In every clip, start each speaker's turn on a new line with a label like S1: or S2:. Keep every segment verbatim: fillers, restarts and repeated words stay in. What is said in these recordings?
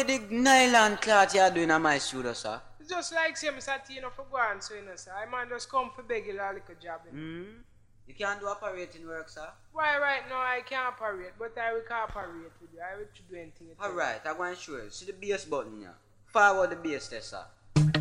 S1: the nylon cloth you're doing on my studio, sir?
S2: It's just like say me sat you know for go on so you know sir. I man just come for beg you a little job. You know?
S1: Hmm? You can't do operating work, sir?
S2: Why right now I can't operate, but I will cooperate with you. I will do anything you tell me.
S1: Alright, I'm going to show you. See the bass button here. Forward the bass there, sir.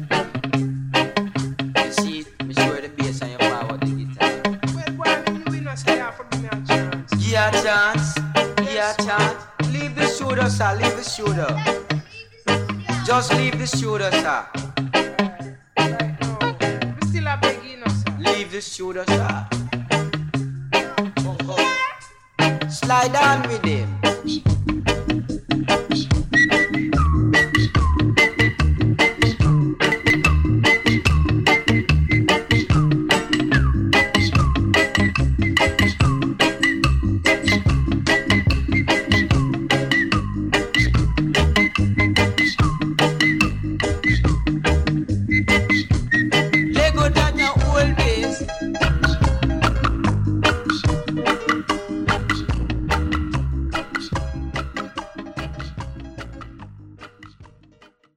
S1: You see it? Me show you the bass and you forward the guitar.
S2: Well, boy, I mean, you know, say you have to give me a chance.
S1: Give you a chance. Give you a chance. Leave the studio, sir. Leave the studio. Just leave the studio, sir.
S2: Right, right now. We still a beg you know, sir.
S1: Leave the studio, sir. Come, come. Slide on with him.